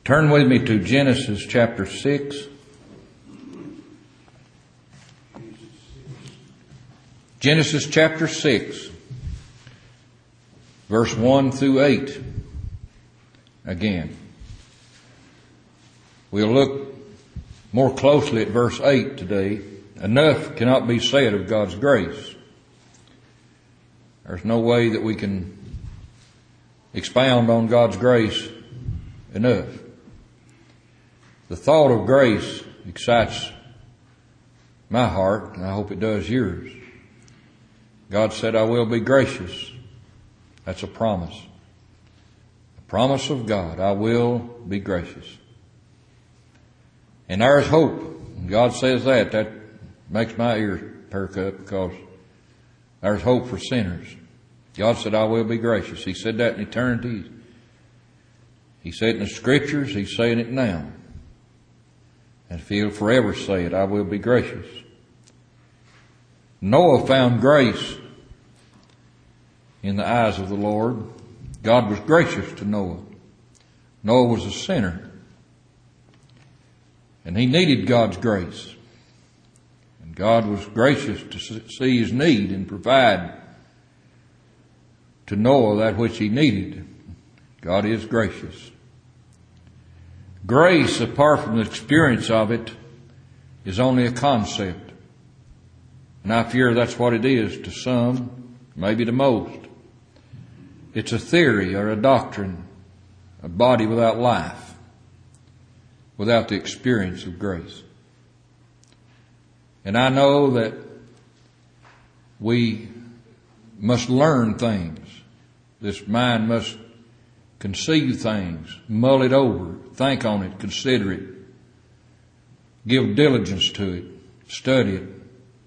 Turn with me to Genesis chapter 6. Genesis chapter 6, verse 1 through 8. Again, we'll look more closely at verse 8 today. Enough cannot be said of God's grace. There's no way that we can expound on God's grace enough. The thought of grace excites my heart, and I hope it does yours. God said, I will be gracious. That's a promise. A promise of God. I will be gracious. And there's hope. When God says that, that makes my ears perk up, because there's hope for sinners. God said, I will be gracious. He said that in eternity. He said it in the Scriptures. He's saying it now. And if He'll forever say it, I will be gracious. Noah found grace in the eyes of the Lord. God was gracious to Noah. Noah was a sinner, and he needed God's grace. And God was gracious to see his need and provide to Noah that which he needed. God is gracious. Grace, apart from the experience of it, is only a concept. And I fear that's what it is to some, maybe to most. It's a theory or a doctrine, a body without life, without the experience of grace. And I know that we must learn things. This mind must conceive things, mull it over, think on it, consider it, give diligence to it, study it.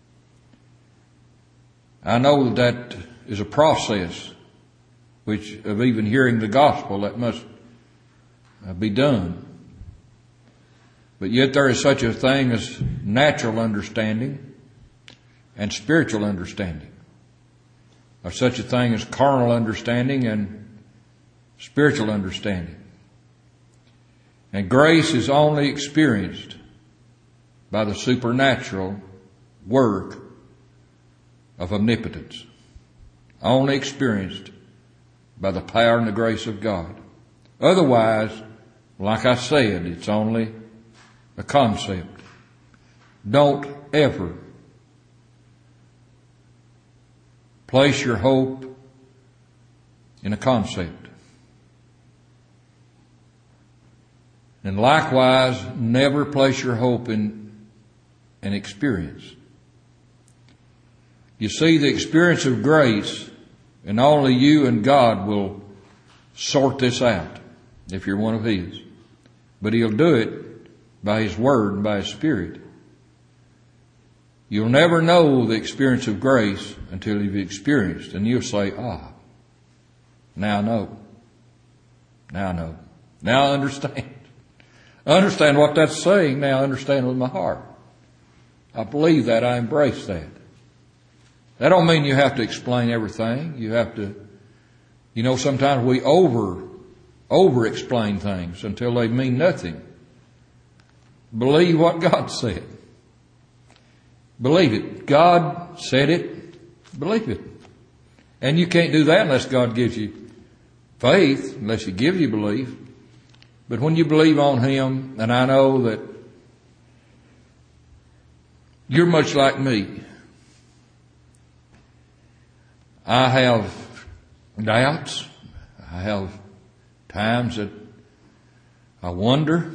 I know that is a process which of even hearing the gospel that must be done. But yet there is such a thing as natural understanding and spiritual understanding. There's such a thing as carnal understanding and spiritual understanding. And grace is only experienced by the supernatural work of omnipotence. Only experienced by the power and the grace of God. Otherwise, like I said, it's only a concept. Don't ever place your hope in a concept. And likewise, never place your hope in an experience. You see, the experience of grace, and only you and God will sort this out if you're one of His. But He'll do it by His Word and by His Spirit. You'll never know the experience of grace until you've experienced, and you'll say, now I know. Now I know. Now I understand. I understand what that's saying. Now I understand with my heart. I believe that. I embrace that. That don't mean you have to explain everything. You have to, sometimes we over explain things until they mean nothing. Believe what God said. Believe it. God said it. Believe it. And you can't do that unless God gives you faith, unless He gives you belief. But when you believe on Him, and I know that you're much like me. I have doubts. I have times that I wonder.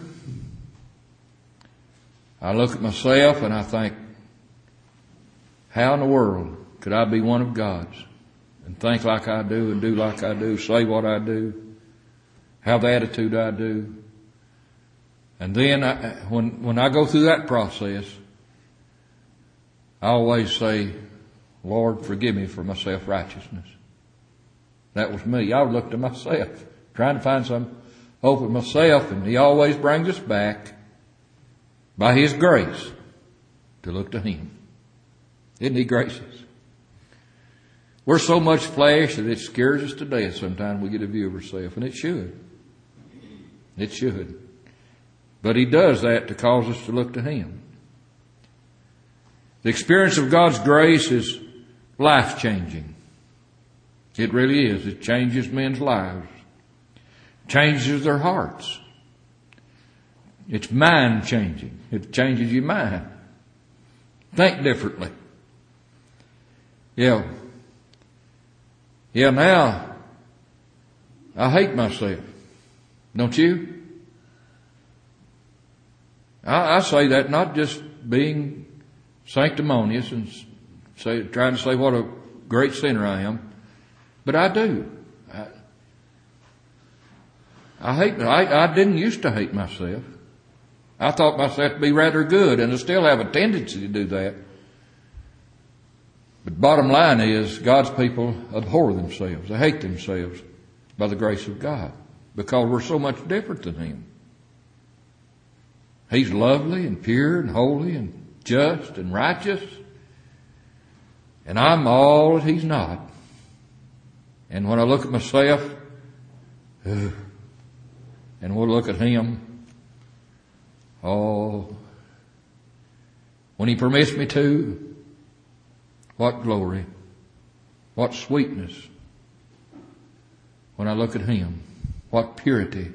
I look at myself and I think, how in the world could I be one of God's and think like I do and do like I do, say what I do, have the attitude I do? And then when I go through that process, I always say, Lord, forgive me for my self-righteousness. That was me. I looked at myself, trying to find some hope in myself, and He always brings us back by His grace to look to Him. Isn't He gracious? We're so much flesh that it scares us to death sometimes we get a view of ourselves, and it should. It should. But He does that to cause us to look to Him. The experience of God's grace is life-changing. It really is. It changes men's lives. It changes their hearts. It's mind-changing. It changes your mind. Think differently. Yeah, now I hate myself. Don't you? I say that not just being sanctimonious and trying to say what a great sinner I am, but I do. I didn't used to hate myself. I thought myself to be rather good, and I still have a tendency to do that. But bottom line is, God's people abhor themselves. They hate themselves by the grace of God, because we're so much different than Him. He's lovely and pure and holy and just and righteous. And I'm all that He's not. And when I look at myself, and we'll look at Him, oh, when He permits me to, what glory, what sweetness. When I look at Him, what purity.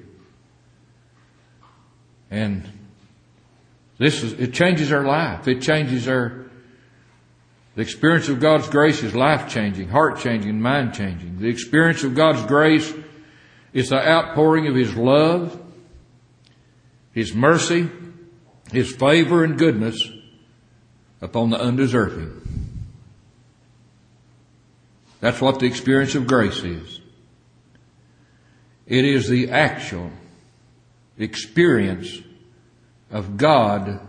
And it changes our life. It changes the experience of God's grace is life-changing, heart-changing, mind-changing. The experience of God's grace is the outpouring of His love, His mercy, His favor and goodness upon the undeserving. That's what the experience of grace is. It is the actual experience of God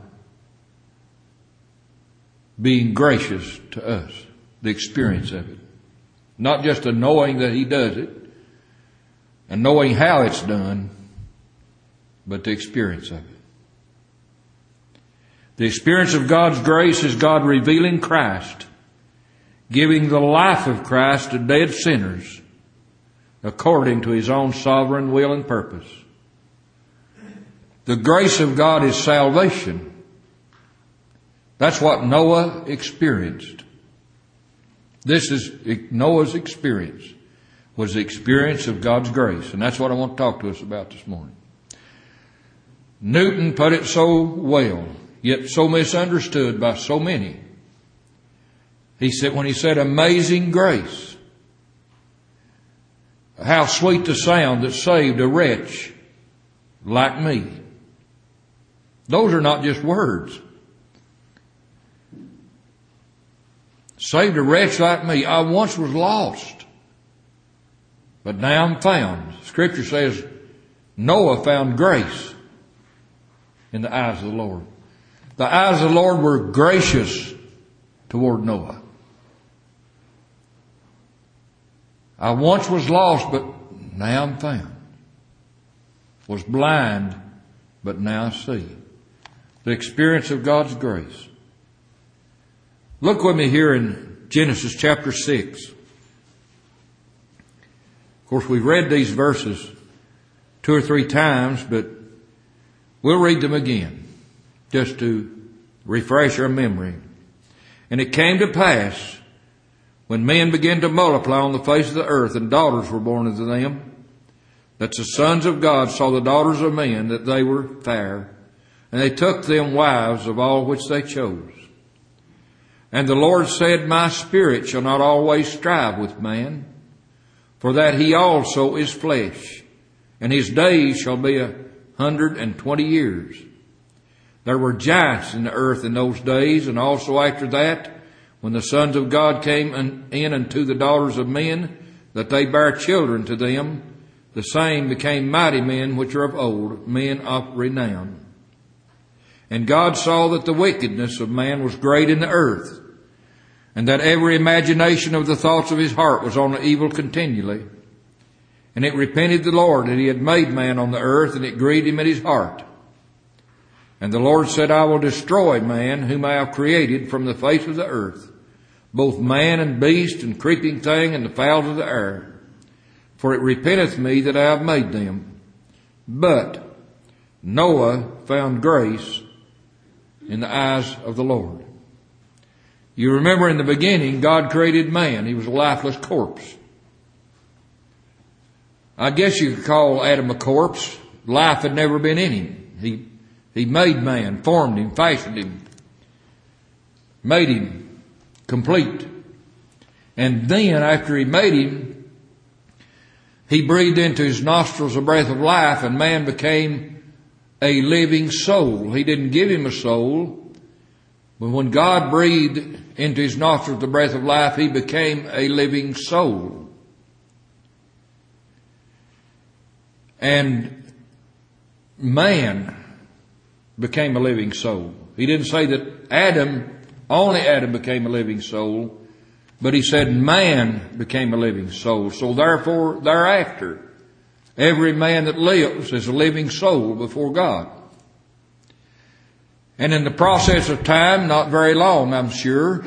being gracious to us. The experience of it. Not just a knowing that He does it and knowing how it's done, but the experience of it. The experience of God's grace is God revealing Christ, giving the life of Christ to dead sinners according to His own sovereign will and purpose. The grace of God is salvation. That's what Noah experienced. This is Noah's experience, was the experience of God's grace. And that's what I want to talk to us about this morning. Newton put it so well, yet so misunderstood by so many. He said, when he said, amazing grace, how sweet the sound that saved a wretch like me. Those are not just words. Saved a wretch like me. I once was lost, but now I'm found. Scripture says Noah found grace in the eyes of the Lord. The eyes of the Lord were gracious toward Noah. I once was lost, but now I'm found. Was blind, but now I see. The experience of God's grace. Look with me here in Genesis chapter 6. Of course, we've read these verses 2 or 3 times, but we'll read them again just to refresh our memory. And it came to pass, when men began to multiply on the face of the earth, and daughters were born unto them, that the sons of God saw the daughters of men, that they were fair, and they took them wives of all which they chose. And the Lord said, my spirit shall not always strive with man, for that he also is flesh, and his days shall be 120 years. There were giants in the earth in those days, and also after that, when the sons of God came in unto the daughters of men, that they bare children to them, the same became mighty men which are of old, men of renown. And God saw that the wickedness of man was great in the earth, and that every imagination of the thoughts of his heart was on the evil continually. And it repented the Lord that he had made man on the earth, and it grieved him at his heart. And the Lord said, I will destroy man whom I have created from the face of the earth, both man and beast and creeping thing and the fowls of the air. For it repenteth me that I have made them. But Noah found grace in the eyes of the Lord. You remember in the beginning, God created man. He was a lifeless corpse. I guess you could call Adam a corpse. Life had never been in him. He made man, formed him, fashioned him, made him complete. And then after he made him, he breathed into his nostrils a breath of life, and man became a living soul. He didn't give him a soul, but when God breathed into his nostrils the breath of life, he became a living soul. And man became a living soul. He didn't say that only Adam became a living soul, but he said man became a living soul. So therefore, thereafter, every man that lives is a living soul before God. And in the process of time, not very long, I'm sure,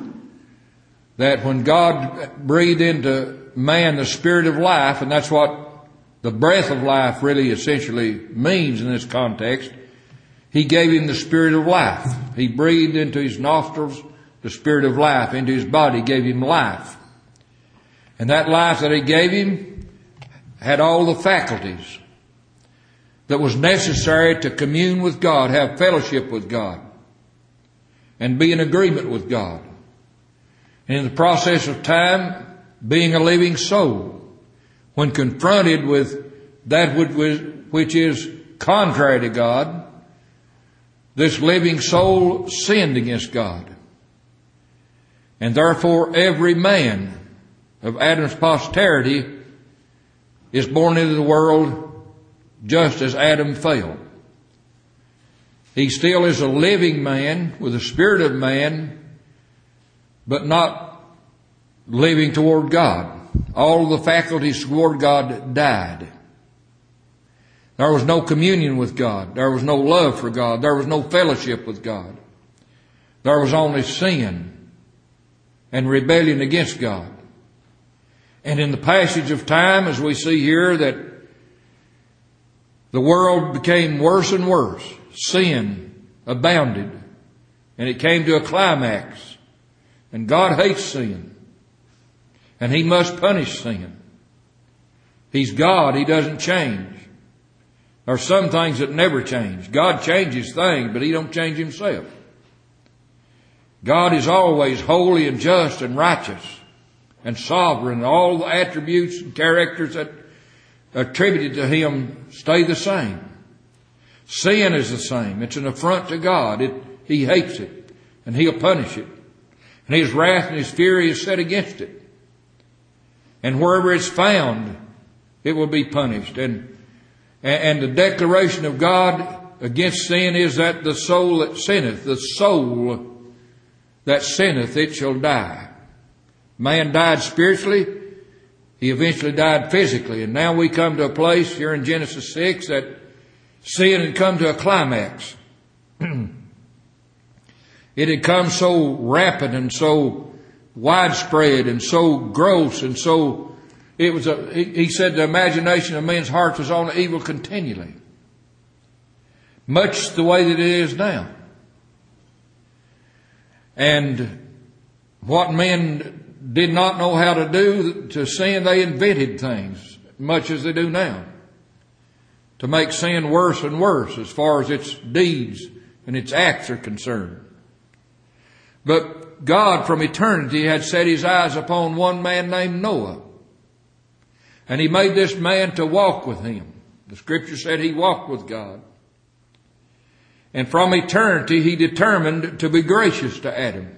that when God breathed into man the spirit of life, and that's what the breath of life really essentially means in this context, he gave him the spirit of life. He breathed into his nostrils the spirit of life, into his body, gave him life. And that life that he gave him had all the faculties that was necessary to commune with God, have fellowship with God, and be in agreement with God. And in the process of time, being a living soul, when confronted with that which is contrary to God, this living soul sinned against God. And therefore every man of Adam's posterity is born into the world just as Adam fell. He still is a living man with the spirit of man, but not living toward God. All the faculties toward God died. There was no communion with God. There was no love for God. There was no fellowship with God. There was only sin and rebellion against God. And in the passage of time, as we see here, that the world became worse and worse. Sin abounded. And it came to a climax. And God hates sin. And He must punish sin. He's God. He doesn't change. There are some things that never change. God changes things, but He don't change Himself. God is always holy and just and righteous and sovereign. All the attributes and characters that are attributed to Him stay the same. Sin is the same. It's an affront to God. He hates it, and He'll punish it. And His wrath and His fury is set against it. And wherever it's found, it will be punished. And the declaration of God against sin is that the soul that sinneth, it shall die. Man died spiritually. He eventually died physically. And now we come to a place here in Genesis 6 that sin had come to a climax. It had come so rapid and so widespread and so gross and so, he said the imagination of men's hearts was on evil continually. Much the way that it is now. And what men did not know how to do to sin, they invented things, much as they do now, to make sin worse and worse as far as its deeds and its acts are concerned. But God from eternity had set His eyes upon one man named Noah. And He made this man to walk with Him. The Scripture said he walked with God. And from eternity He determined to be gracious to Adam.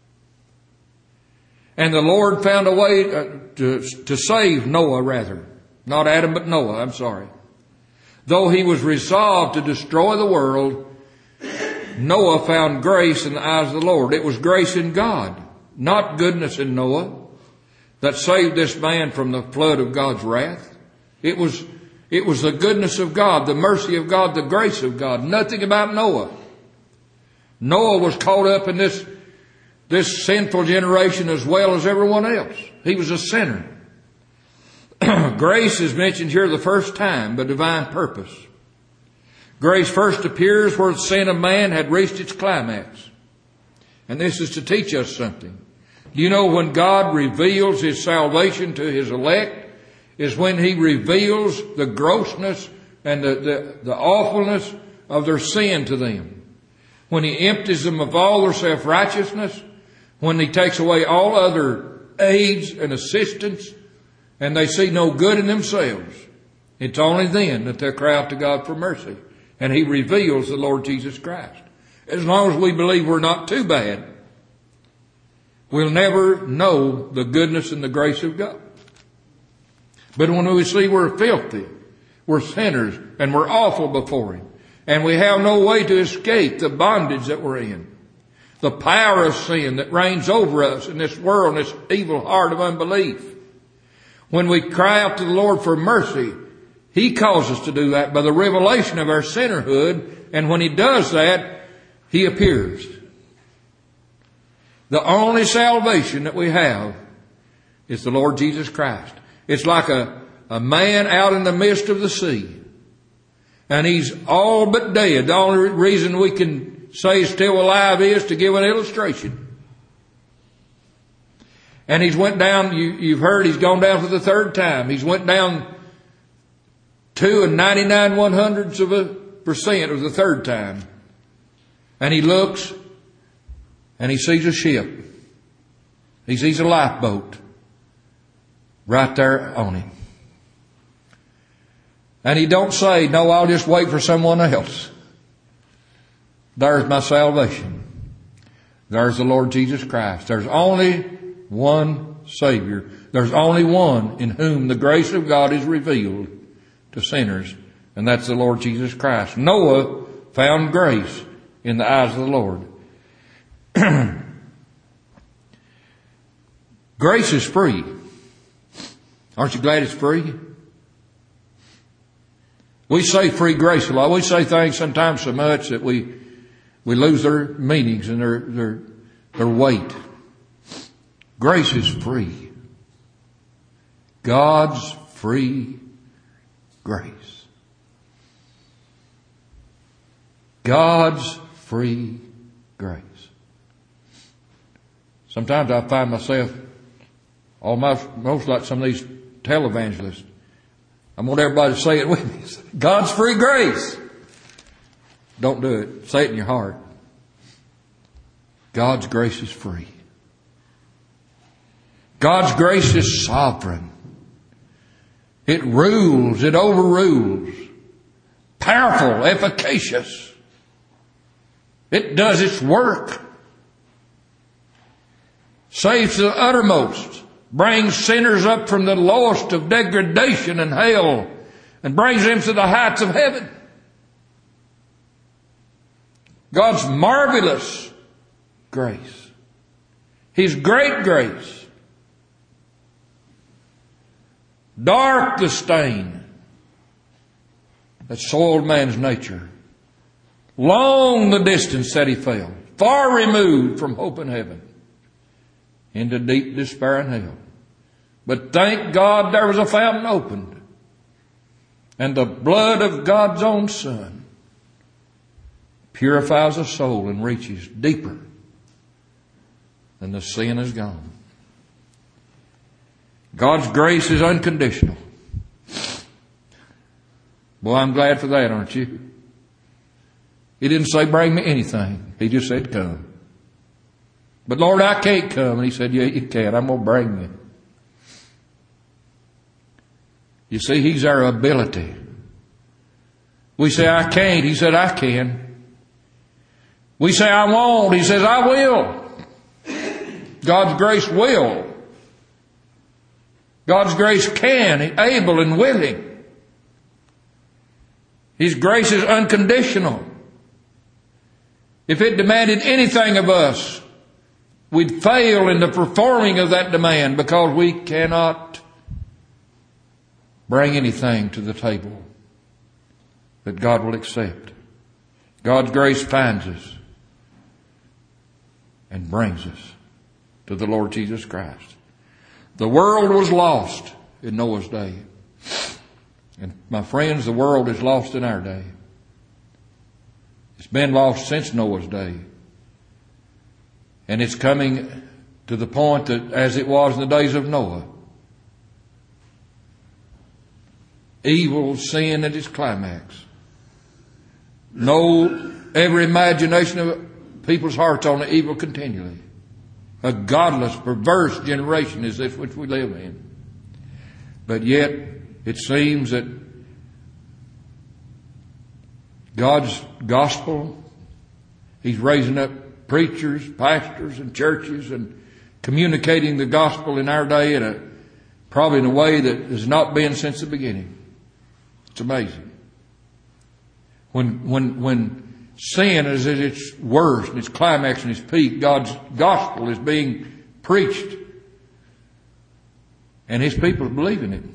And the Lord found a way to save Noah, rather. Not Adam, but Noah, I'm sorry. Though he was resolved to destroy the world, Noah found grace in the eyes of the Lord. It was grace in God, not goodness in Noah, that saved this man from the flood of God's wrath. It was the goodness of God, the mercy of God, the grace of God. Nothing about Noah. Noah was caught up in this sinful generation as well as everyone else. He was a sinner. Grace is mentioned here the first time, but divine purpose. Grace first appears where the sin of man had reached its climax. And this is to teach us something. Do you know when God reveals His salvation to His elect is when He reveals the grossness and the awfulness of their sin to them. When He empties them of all their self-righteousness, when He takes away all other aids and assistance, and they see no good in themselves, it's only then that they'll cry out to God for mercy. And He reveals the Lord Jesus Christ. As long as we believe we're not too bad, we'll never know the goodness and the grace of God. But when we see we're filthy, we're sinners, and we're awful before Him, and we have no way to escape the bondage that we're in, the power of sin that reigns over us in this world, in this evil heart of unbelief, when we cry out to the Lord for mercy, He calls us to do that by the revelation of our sinnerhood, and when He does that, He appears. The only salvation that we have is the Lord Jesus Christ. It's like a man out in the midst of the sea, and he's all but dead. The only reason we can say he's still alive is to give an illustration. And he's went down, you've heard he's gone down for the third time. He's went down 2 99/100% of the third time. And he looks and he sees a ship. He sees a lifeboat right there on him. And he don't say, no, I'll just wait for someone else. There's my salvation. There's the Lord Jesus Christ. There's only one Savior. There's only one in whom the grace of God is revealed to sinners, and that's the Lord Jesus Christ. Noah found grace in the eyes of the Lord. Grace is free. Aren't you glad it's free? We say free grace a lot. We say things sometimes so much that we lose their meanings and their weight. Grace is free. God's free grace. God's free grace. Sometimes I find myself almost like some of these televangelists. I want everybody to say it with me. God's free grace. Don't do it. Say it in your heart. God's grace is free. God's grace is sovereign. It rules. It overrules. Powerful, efficacious. It does its work. Saves to the uttermost. Brings sinners up from the lowest of degradation and hell and brings them to the heights of heaven. God's marvelous grace. His great grace. Dark the stain that soiled man's nature. Long the distance that he fell. Far removed from hope in heaven. Into deep despair and hell. But thank God there was a fountain opened. And the blood of God's own Son purifies a soul and reaches deeper than the sin has gone. God's grace is unconditional. Boy, I'm glad for that, aren't you? He didn't say, bring me anything. He just said, come. But Lord, I can't come. And He said, yeah, you can. I'm going to bring you. You see, He's our ability. We say, I can't. He said, I can. We say, I won't. He says, I will. God's grace will. God's grace can, able and willing. His grace is unconditional. If it demanded anything of us, we'd fail in the performing of that demand because we cannot bring anything to the table that God will accept. God's grace finds us and brings us to the Lord Jesus Christ. The world was lost in Noah's day. And my friends, the world is lost in our day. been lost since Noah's day. And it's coming to the point that as it was in the days of Noah. Evil, sin at its climax. Every imagination of people's hearts on the evil continually. A godless, perverse generation is this which we live in. But yet, it seems that God's gospel, He's raising up preachers, pastors, and churches and communicating the gospel in our day probably in a way that has not been since the beginning. It's amazing. When sin is at its worst, and its climax and its peak, God's gospel is being preached. And His people are believing it.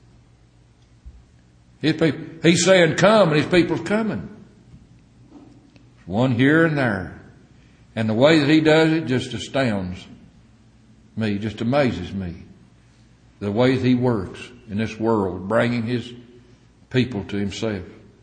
He's saying come, and His people's coming. One here and there. And the way that He does it just astounds me, just amazes me. The way that He works in this world, bringing His people to Himself.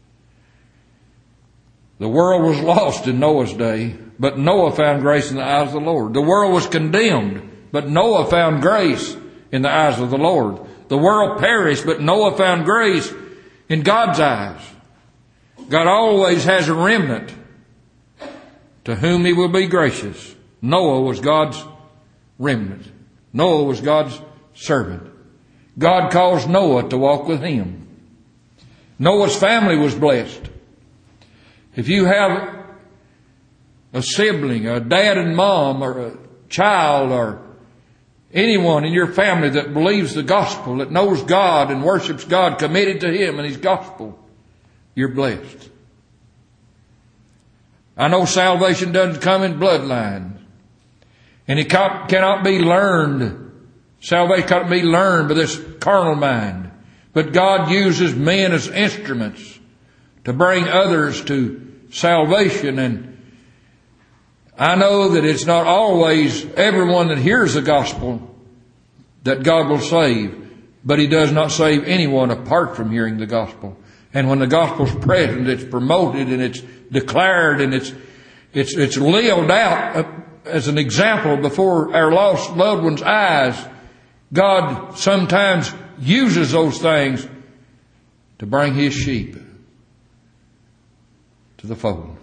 The world was lost in Noah's day, but Noah found grace in the eyes of the Lord. The world was condemned, but Noah found grace in the eyes of the Lord. The world perished, but Noah found grace in God's eyes. God always has a remnant to whom He will be gracious. Noah was God's remnant. Noah was God's servant. God caused Noah to walk with Him. Noah's family was blessed. If you have a sibling, a dad and mom, or a child, or anyone in your family that believes the gospel, that knows God and worships God, committed to Him and His gospel, you're blessed. I know salvation doesn't come in bloodline. And it cannot be learned. Salvation cannot be learned by this carnal mind. But God uses men as instruments to bring others to salvation. And I know that it's not always everyone that hears the gospel that God will save. But He does not save anyone apart from hearing the gospel. And when the gospel's present, it's promoted and it's declared and it's lived out as an example before our lost loved ones' eyes. God sometimes uses those things to bring His sheep to the fold.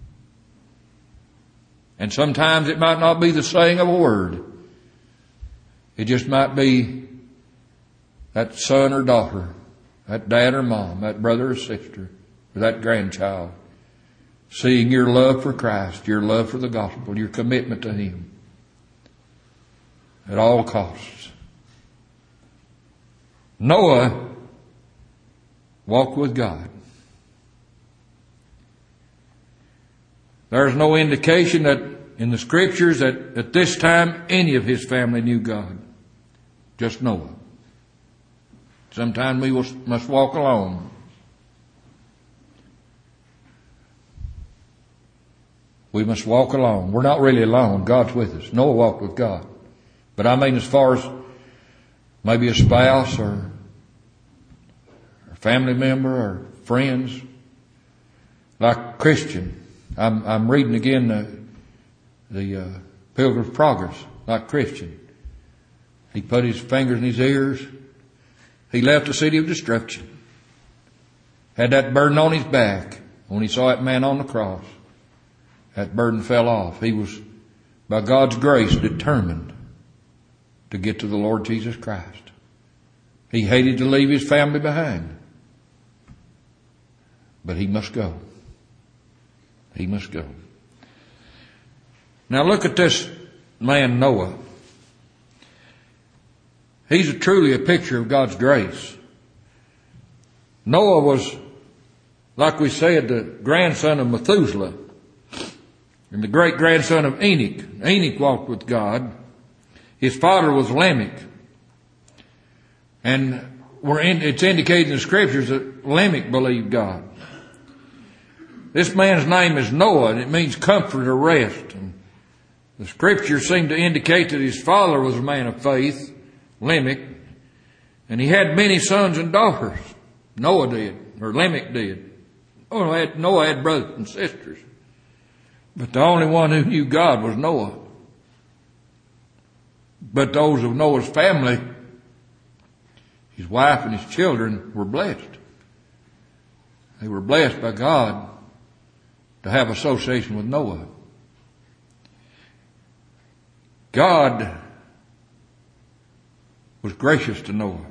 And sometimes it might not be the saying of a word. It just might be that son or daughter, that dad or mom, that brother or sister, or that grandchild, seeing your love for Christ, your love for the gospel, your commitment to Him at all costs. Noah walked with God. There's no indication that in the Scriptures that at this time any of his family knew God. Just Noah. Sometimes we must walk alone. We must walk alone. We're not really alone. God's with us. Noah walked with God. But I mean as far as maybe a spouse or a family member or friends. Like Christian. I'm reading again the Pilgrim's Progress. Like Christian. He put his fingers in his ears. He left the city of destruction. Had that burden on his back. When he saw that man on the cross, that burden fell off. He was, by God's grace, determined to get to the Lord Jesus Christ. He hated to leave his family behind. But he must go. He must go. Now look at this man Noah. He's truly a picture of God's grace. Noah was, like we said, the grandson of Methuselah and the great-grandson of Enoch. Enoch walked with God. His father was Lamech. And it's indicated in the Scriptures that Lamech believed God. This man's name is Noah, and it means comfort or rest. And the Scriptures seem to indicate that his father was a man of faith, Lamech, and he had many sons and daughters. Noah did, or Lamech did. Noah had brothers and sisters. But the only one who knew God was Noah. But those of Noah's family, his wife and his children, were blessed. They were blessed by God to have association with Noah. God was gracious to Noah.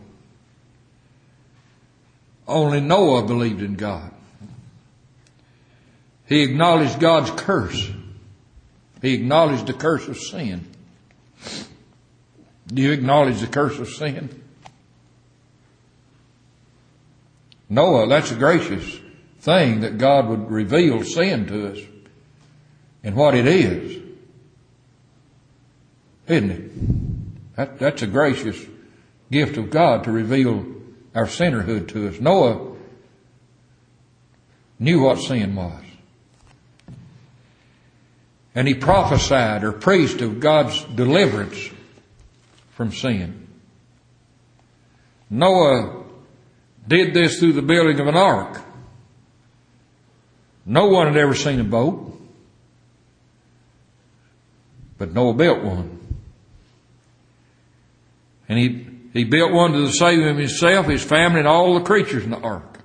Only Noah believed in God. He acknowledged God's curse. He acknowledged the curse of sin. Do you acknowledge the curse of sin? Noah, that's a gracious thing that God would reveal sin to us and what it is. Isn't it? That's a gracious gift of God to reveal our sinnerhood to us. Noah knew what sin was. And he prophesied or preached of God's deliverance from sin. Noah did this through the building of an ark. No one had ever seen a boat, but Noah built one. And he built one to save him himself, his family, and all the creatures in the ark.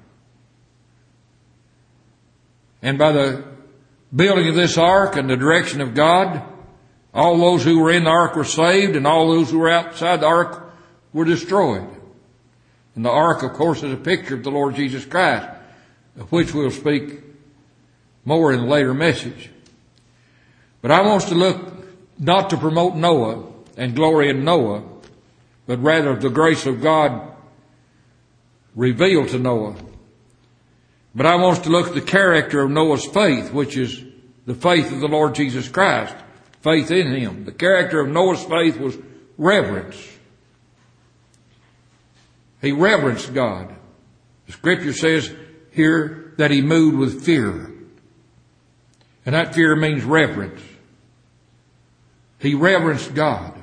And by the building of this ark and the direction of God, all those who were in the ark were saved, and all those who were outside the ark were destroyed. And the ark, of course, is a picture of the Lord Jesus Christ, of which we'll speak more in a later message. But I want us to look not to promote Noah and glory in Noah, but rather the grace of God revealed to Noah. But I want us to look at the character of Noah's faith, which is the faith of the Lord Jesus Christ, faith in Him. The character of Noah's faith was reverence. He reverenced God. The Scripture says here that he moved with fear. And that fear means reverence. He reverenced God.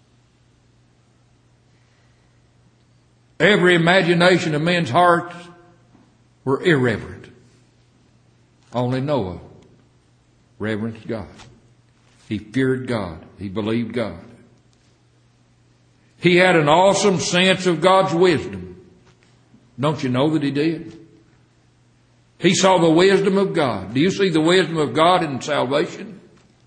Every imagination of men's hearts were irreverent. Only Noah reverenced God. He feared God. He believed God. He had an awesome sense of God's wisdom. Don't you know that he did? He saw the wisdom of God. Do you see the wisdom of God in salvation?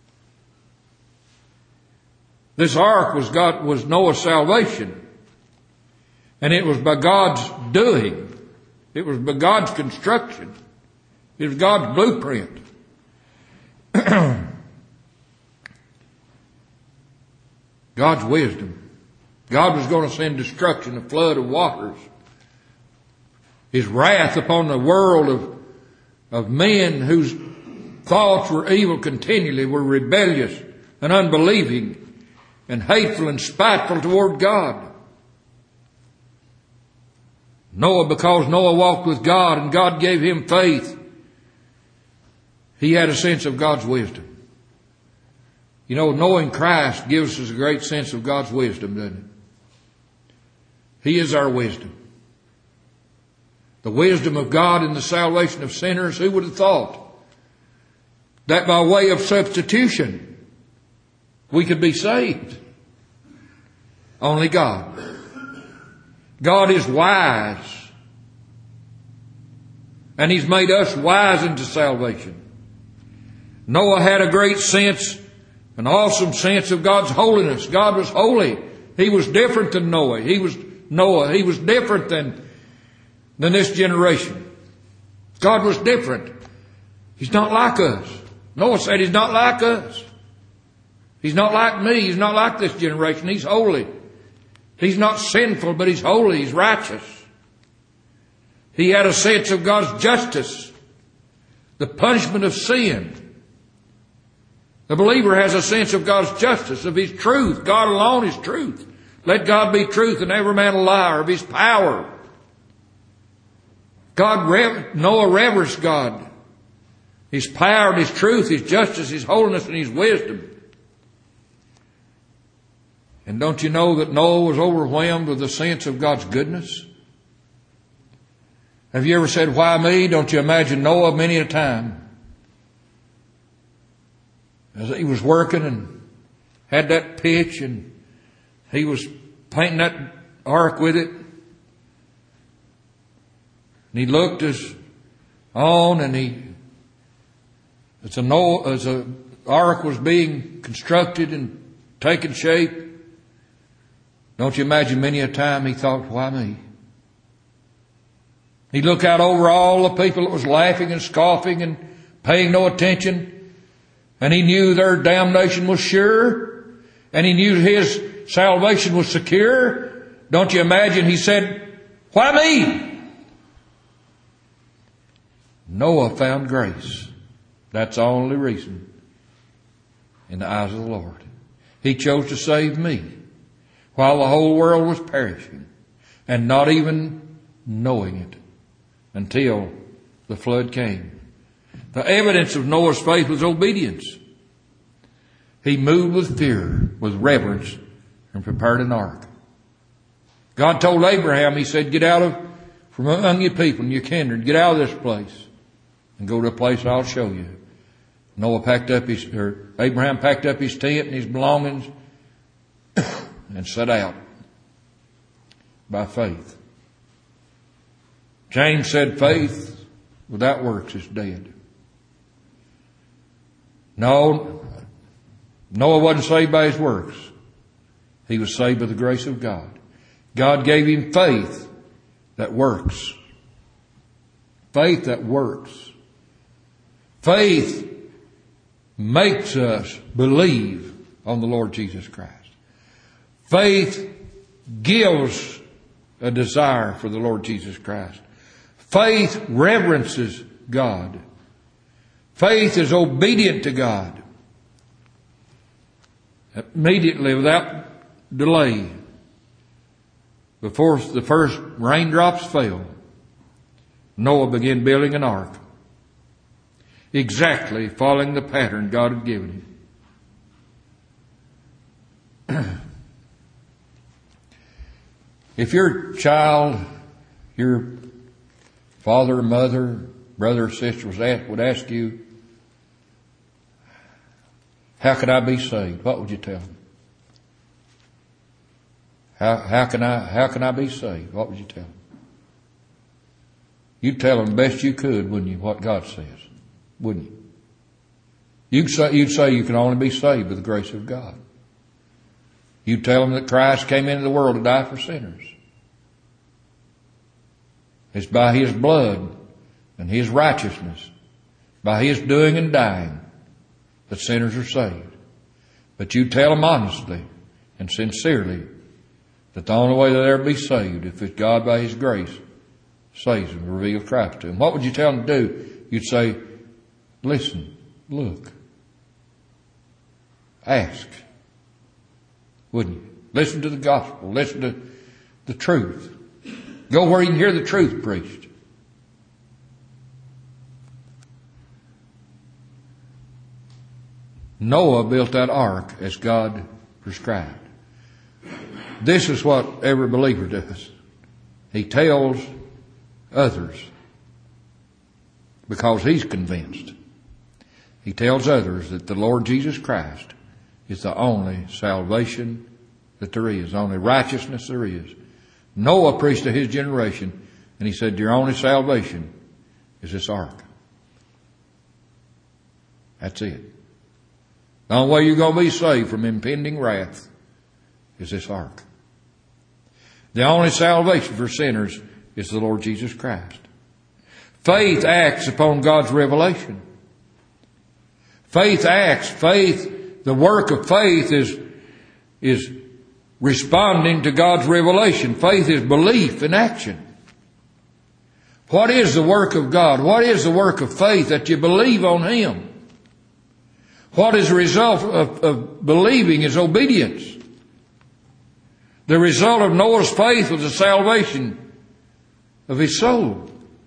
This ark was Noah's salvation. And it was by God's doing. It was by God's construction. It was God's blueprint. God's wisdom. God was going to send destruction, a flood of waters. His wrath upon the world of men whose thoughts were evil continually, were rebellious and unbelieving and hateful and spiteful toward God. Noah, because Noah walked with God and God gave him faith, he had a sense of God's wisdom. You know, knowing Christ gives us a great sense of God's wisdom, doesn't it? He is our wisdom. The wisdom of God in the salvation of sinners. Who would have thought that by way of substitution we could be saved? Only God. God is wise. And He's made us wise into salvation. Noah had a great sense, an awesome sense of God's holiness. God was holy. He was different than Noah. He was different than this generation. God was different. He's not like us. Noah said He's not like us. He's not like me. He's not like this generation. He's holy. He's not sinful, but He's holy. He's righteous. He had a sense of God's justice, the punishment of sin. The believer has a sense of God's justice, of His truth. God alone is truth. Let God be truth and every man a liar, of His power. Noah reverenced God, His power, His truth, His justice, His holiness, and His wisdom. And don't you know that Noah was overwhelmed with the sense of God's goodness? Have you ever said, why me? Don't you imagine Noah many a time? as he was working and had that pitch and he was painting that ark with it. And he looked on and as the ark was being constructed and taking shape, don't you imagine many a time he thought, why me? He'd look out over all the people that was laughing and scoffing and paying no attention, and he knew their damnation was sure, and he knew his salvation was secure. Don't you imagine he said, why me? Noah found grace. That's the only reason in the eyes of the Lord. He chose to save me while the whole world was perishing and not even knowing it until the flood came. The evidence of Noah's faith was obedience. He moved with fear, with reverence, and prepared an ark. God told Abraham, he said, get out from among your people and your kindred, get out of this place and go to a place I'll show you. Abraham packed up his tent and his belongings and set out by faith. James said faith without works is dead. No, Noah wasn't saved by his works. He was saved by the grace of God. God gave him faith that works. Faith that works. Faith makes us believe on the Lord Jesus Christ. Faith gives a desire for the Lord Jesus Christ. Faith reverences God. Faith is obedient to God. Immediately, without delay, before the first raindrops fell, Noah began building an ark, exactly following the pattern God had given him. If your child, your father, mother, brother or sister would ask you, how can I be saved? What would you tell them? How can I be saved? What would you tell them? You'd tell them the best you could, wouldn't you, what God says? Wouldn't you? You'd say you can only be saved by the grace of God. You'd tell them that Christ came into the world to die for sinners. It's by His blood and His righteousness, by His doing and dying, that sinners are saved. But you tell them honestly and sincerely that the only way they'll ever be saved if it's God by His grace saves them, reveals Christ to them. What would you tell them to do? You'd say, listen, look, ask, wouldn't you? Listen to the gospel, listen to the truth. Go where you can hear the truth preached. Noah built that ark as God prescribed. This is what every believer does. He tells others because he's convinced. He tells others that the Lord Jesus Christ is the only salvation that there is, the only righteousness there is. Noah preached to his generation, and he said, your only salvation is this ark. That's it. The only way you're going to be saved from impending wrath is this ark. The only salvation for sinners is the Lord Jesus Christ. Faith acts upon God's revelation. Faith acts. Faith, the work of faith is responding to God's revelation. Faith is belief in action. What is the work of God? What is the work of faith? That you believe on Him. What is the result of believing is obedience. The result of Noah's faith was the salvation of his soul.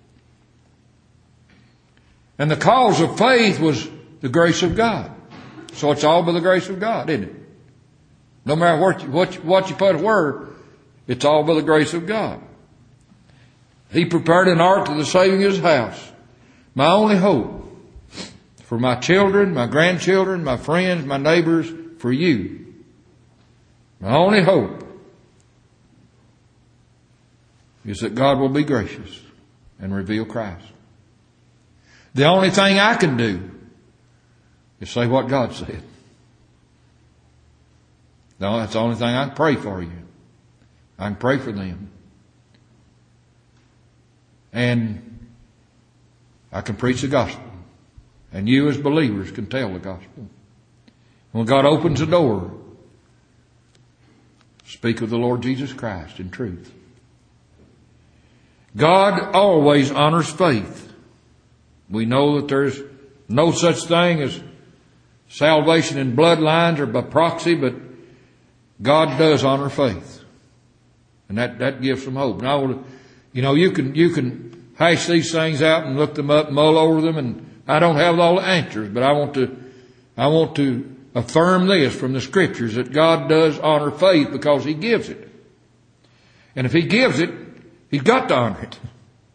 And the cause of faith was the grace of God. So it's all by the grace of God, isn't it? No matter what you put a word, it's all by the grace of God. He prepared an ark to the saving of his house. My only hope for my children, my grandchildren, my friends, my neighbors, for you. My only hope is that God will be gracious and reveal Christ. The only thing I can do is say what God said. No, that's the only thing I can pray for you. I can pray for them. And I can preach the gospel. And you as believers can tell the gospel. When God opens the door, speak of the Lord Jesus Christ in truth. God always honors faith. We know that there's no such thing as salvation in bloodlines or by proxy, but God does honor faith. And that gives some hope. Now, you can hash these things out and look them up, mull over them, and I don't have all the answers, but I want to affirm this from the Scriptures, that God does honor faith because He gives it. And if He gives it, He's got to honor it.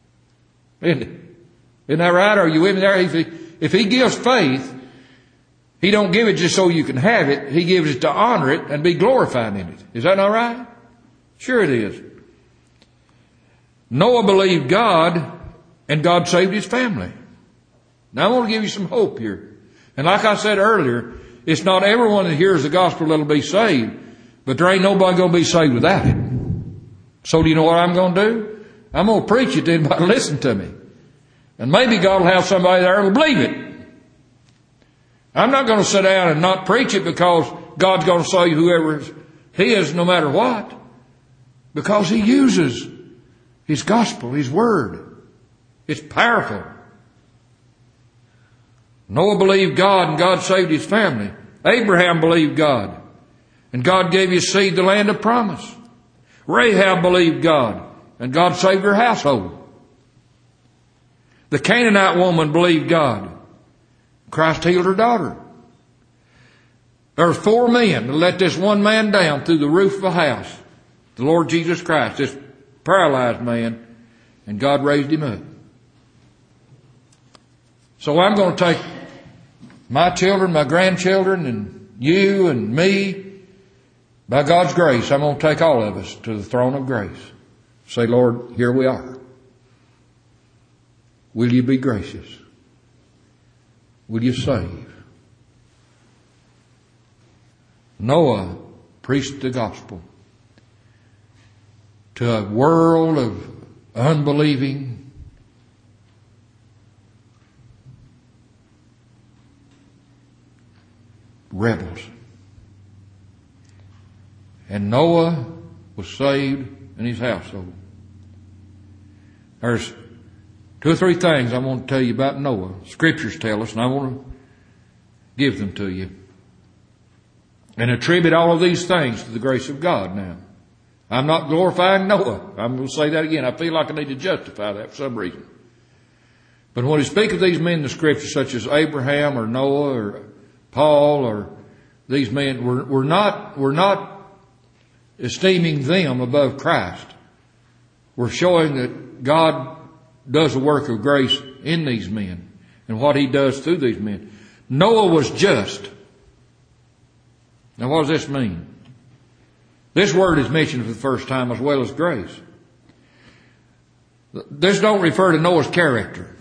Isn't that right? Are you with me there? If He gives faith, He don't give it just so you can have it. He gives it to honor it and be glorified in it. Is that not right? Sure it is. Noah believed God, and God saved his family. Now I want to give you some hope here. And like I said earlier, it's not everyone that hears the gospel that'll be saved, but there ain't nobody going to be saved without it. So do you know what I'm going to do? I'm going to preach it to anybody listen to me. And maybe God will have somebody there who'll believe it. I'm not going to sit down and not preach it because God's going to save whoever He is, no matter what. Because He uses His gospel, His word. It's powerful. Noah believed God, and God saved his family. Abraham believed God, and God gave his seed the land of promise. Rahab believed God, and God saved her household. The Canaanite woman believed God. Christ healed her daughter. There were 4 men that let this one man down through the roof of a house. The Lord Jesus Christ, this paralyzed man, and God raised him up. So I'm going to take my children, my grandchildren, and you and me, by God's grace, I'm going to take all of us to the throne of grace. Say, Lord, here we are. Will you be gracious? Will you save? Noah preached the gospel to a world of unbelieving, rebels. And Noah was saved in his household. There's 2 or 3 things I want to tell you about Noah. Scriptures tell us, and I want to give them to you. And attribute all of these things to the grace of God now. I'm not glorifying Noah. I'm going to say that again. I feel like I need to justify that for some reason. But when we speak of these men in the Scriptures, such as Abraham or Noah or Paul or these men, we're not esteeming them above Christ. We're showing that God does a work of grace in these men and what He does through these men. Noah was just. Now what does this mean? This word is mentioned for the first time as well as grace. This don't refer to Noah's character.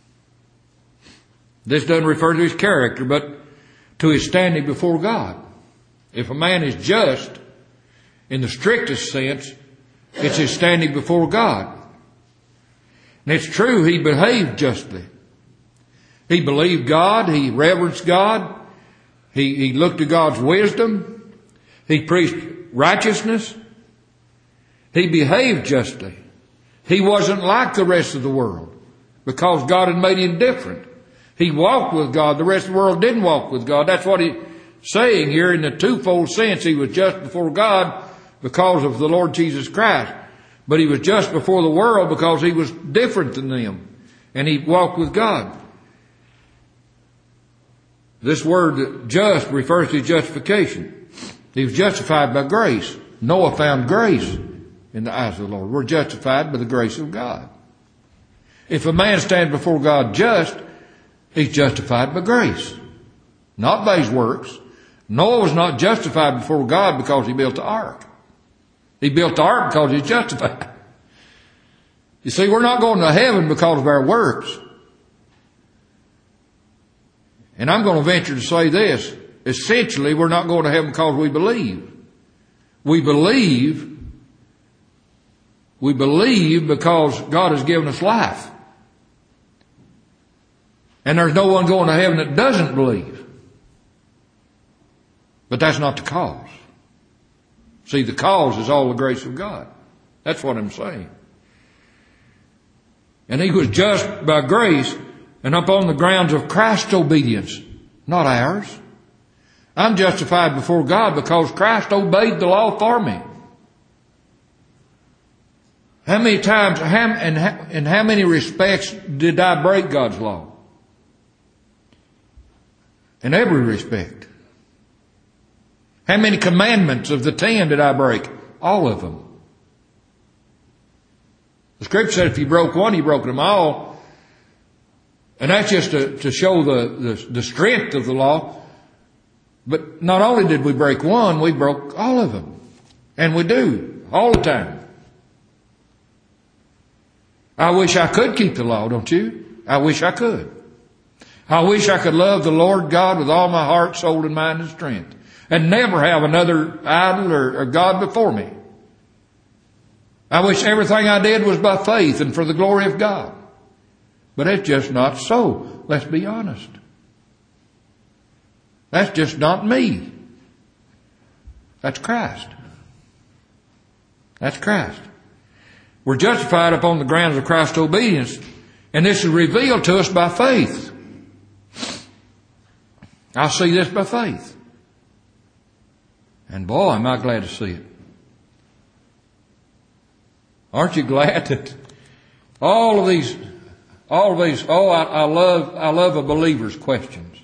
This doesn't refer to his character, but to his standing before God. If a man is just, in the strictest sense, it's his standing before God. And it's true, he behaved justly. He believed God, he reverenced God, he looked to God's wisdom, he preached righteousness, he behaved justly. He wasn't like the rest of the world because God had made him different. He walked with God. The rest of the world didn't walk with God. That's what he's saying here in the twofold sense. He was just before God because of the Lord Jesus Christ. But he was just before the world because he was different than them. And he walked with God. This word just refers to justification. He was justified by grace. Noah found grace in the eyes of the Lord. We're justified by the grace of God. If a man stands before God just, He's justified by grace, not by his works. Noah was not justified before God because he built the ark. He built the ark because he's justified. You see, we're not going to heaven because of our works. And I'm going to venture to say this. Essentially, we're not going to heaven because we believe. We believe because God has given us life. And there's no one going to heaven that doesn't believe. But that's not the cause. See, the cause is all the grace of God. That's what I'm saying. And he was just by grace and upon the grounds of Christ's obedience, not ours. I'm justified before God because Christ obeyed the law for me. How many times, in how many respects did I break God's law? In every respect. How many commandments of the 10 did I break? All of them. The Scripture said if you broke one, you broke them all. And that's just to show the strength of the law. But not only did we break one, we broke all of them. And we do, all the time. I wish I could keep the law, don't you? I wish I could. I wish I could love the Lord God with all my heart, soul, and mind and strength. And never have another idol or God before me. I wish everything I did was by faith and for the glory of God. But it's just not so. Let's be honest. That's just not me. That's Christ. That's Christ. We're justified upon the grounds of Christ's obedience, and this is revealed to us by faith. I see this by faith. And boy, am I glad to see it. Aren't you glad that all of these, I love a believer's questions.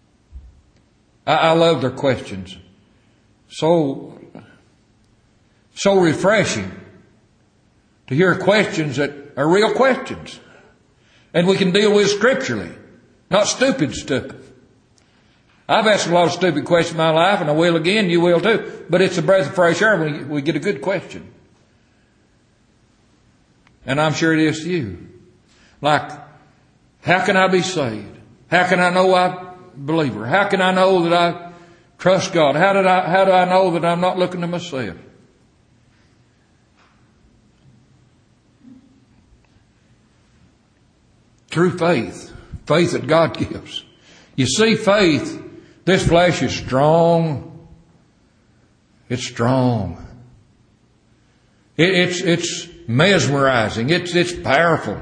I love their questions. So refreshing to hear questions that are real questions. And we can deal with scripturally, not stupid stuff. I've asked a lot of stupid questions in my life, and I will again, you will too. But it's a breath of fresh air when we get a good question. And I'm sure it is to you. Like, how can I be saved? How can I know I'm a believer? How can I know that I trust God? How do I know that I'm not looking to myself? True faith. Faith that God gives. You see, faith, this flesh is strong. It's strong. It's mesmerizing. It's powerful.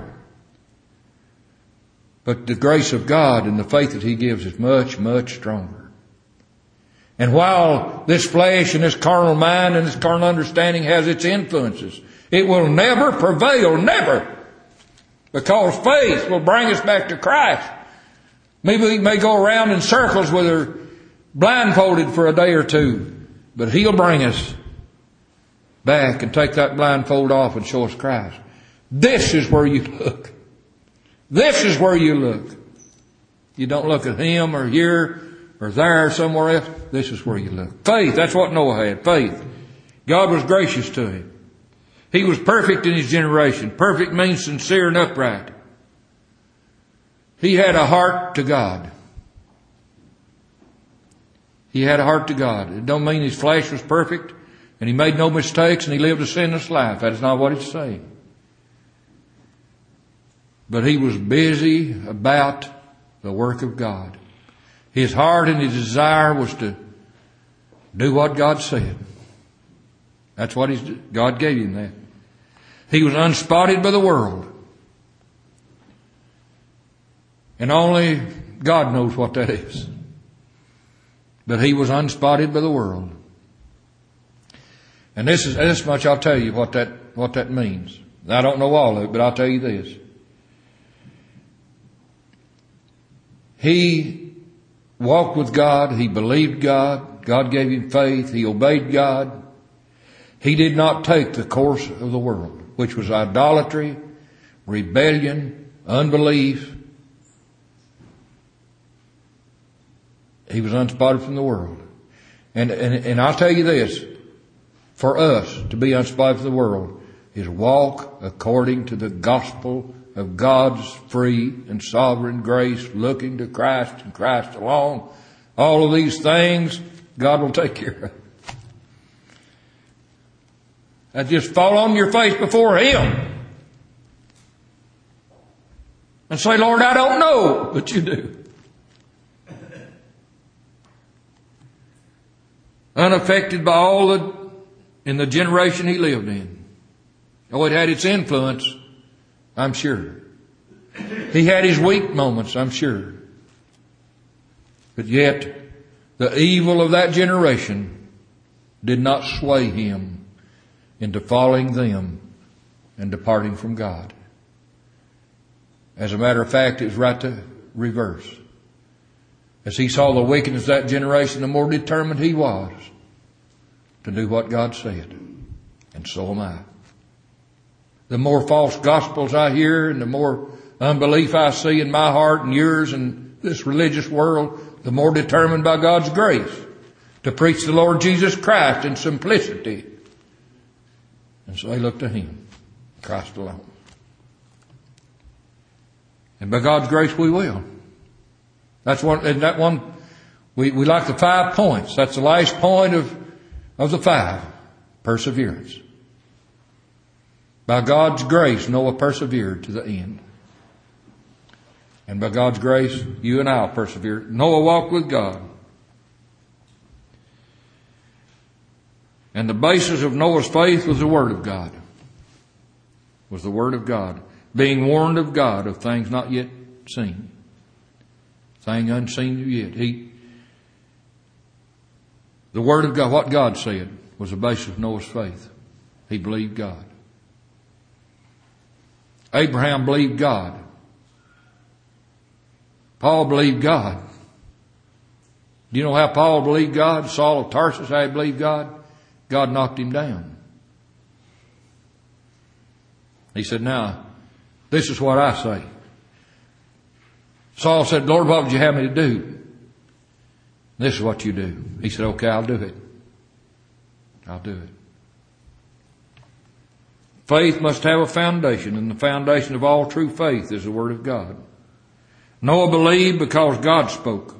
But the grace of God and the faith that He gives is much, much stronger. And while this flesh and this carnal mind and this carnal understanding has its influences, it will never prevail, never. Because faith will bring us back to Christ. Maybe we may go around in circles with her blindfolded for a day or two, but He'll bring us back and take that blindfold off and show us Christ. This is where you look. This is where you look. You don't look at Him or here or there or somewhere else. This is where you look. Faith, that's what Noah had. Faith. God was gracious to him. He was perfect in his generation. Perfect means sincere and upright. He had a heart to God. He had a heart to God. It don't mean his flesh was perfect and he made no mistakes and he lived a sinless life. That is not what it's saying. But he was busy about the work of God. His heart and his desire was to do what God said. That's what God gave him that. He was unspotted by the world. And only God knows what that is. But he was unspotted by the world. And this much I'll tell you what that means. I don't know all of it, but I'll tell you this. He walked with God. He believed God. God gave him faith. He obeyed God. He did not take the course of the world, which was idolatry, rebellion, unbelief. He was unspotted from the world. And I'll tell you this, for us to be unspotted from the world is walk according to the gospel of God's free and sovereign grace, looking to Christ and Christ alone. All of these things God will take care of. And just fall on your face before Him and say, Lord, I don't know, but you do. Unaffected by all in the generation he lived in. Oh, it had its influence, I'm sure. He had his weak moments, I'm sure. But yet, the evil of that generation did not sway him into following them and departing from God. As a matter of fact, it was right the reverse. As he saw the wickedness of that generation, the more determined he was to do what God said. And so am I. The more false gospels I hear and the more unbelief I see in my heart and yours and this religious world, the more determined by God's grace to preach the Lord Jesus Christ in simplicity. And so I look to Him, Christ alone. And by God's grace we will. That's one, and that one, we like the 5 points. That's the last point of the 5. Perseverance. By God's grace, Noah persevered to the end. And by God's grace, you and I will persevere. Noah walked with God. And the basis of Noah's faith was the Word of God. Was the Word of God. Being warned of God of things not yet seen. Thing unseen yet. The Word of God, what God said, was the basis of Noah's faith. He believed God. Abraham believed God. Paul believed God. Do you know how Paul believed God? Saul of Tarsus, how he believed God? God knocked him down. He said, now, this is what I say. Saul said, Lord, what would you have me to do? This is what you do. He said, okay, I'll do it. I'll do it. Faith must have a foundation, and the foundation of all true faith is the Word of God. Noah believed because God spoke.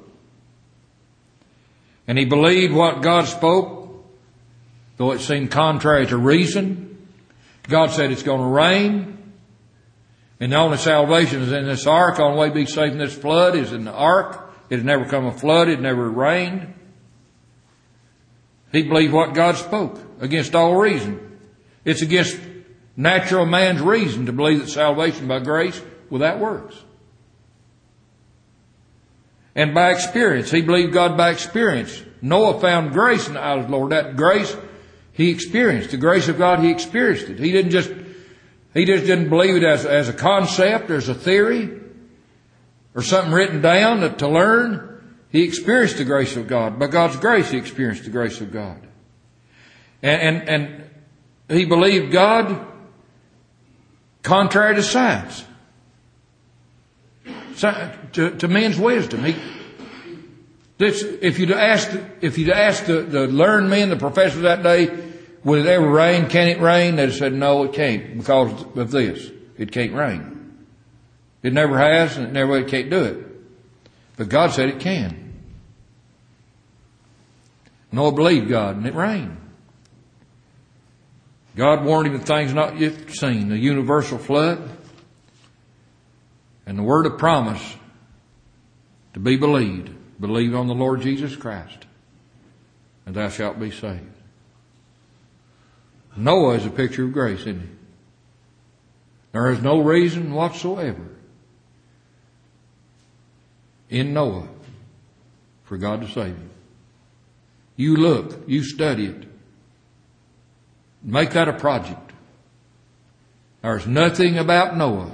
And he believed what God spoke, though it seemed contrary to reason. God said it's going to rain. And the only salvation is in this ark. The only way to be saved in this flood is in the ark. It had never come a flood. It never rained. He believed what God spoke against all reason. It's against natural man's reason to believe that salvation by grace without works. And by experience. He believed God by experience. Noah found grace in the eyes of the Lord. That grace he experienced. The grace of God, he experienced it. He just didn't believe it as a concept or as a theory or something written down to learn. He experienced the grace of God. By God's grace, he experienced the grace of God. And he believed God contrary to science. To men's wisdom. If you'd asked the learned men, the professors of that day, will it ever rain? Can it rain? They'd have said, no, it can't, because of this. It can't rain. It never has, and it can't do it. But God said it can. Noah believed God, and it rained. God warned him of things not yet seen, the universal flood, and the word of promise to be believed. Believe on the Lord Jesus Christ, and thou shalt be saved. Noah is a picture of grace, isn't he? There is no reason whatsoever in Noah for God to save him. You look, you study it. Make that a project. There's nothing about Noah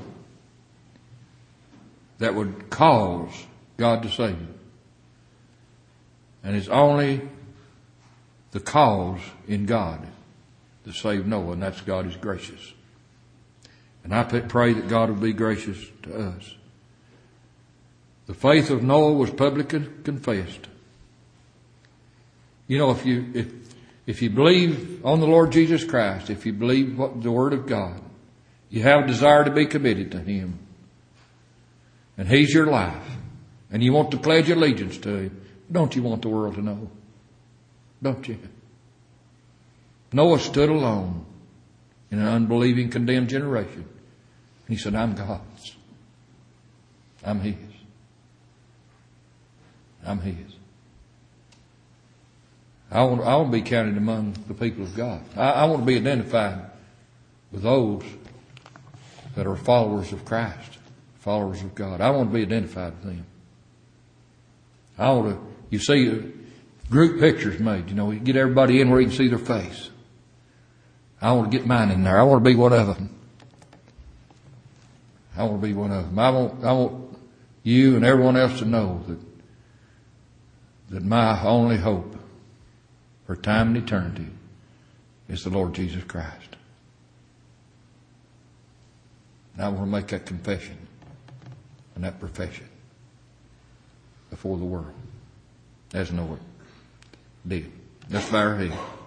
that would cause God to save him. And it's only the cause in God to save Noah, and that's God is gracious. And I pray that God will be gracious to us. The faith of Noah was publicly confessed. You know, if you believe on the Lord Jesus Christ, if you believe what the Word of God, you have a desire to be committed to Him, and He's your life, and you want to pledge allegiance to Him, don't you want the world to know? Don't you? Noah stood alone in an unbelieving, condemned generation. And he said, I'm God's. I'm His. I'm His. I want to be counted among the people of God. I want to be identified with those that are followers of Christ, followers of God. I want to be identified with them. I want to, you see, group pictures made, you get everybody in where you can see their face. I want to get mine in there. I want to be one of them. I want to be one of them. I want you and everyone else to know that my only hope for time and eternity is the Lord Jesus Christ. And I want to make that confession and that profession before the world, as Noah did. Let's bow our heads.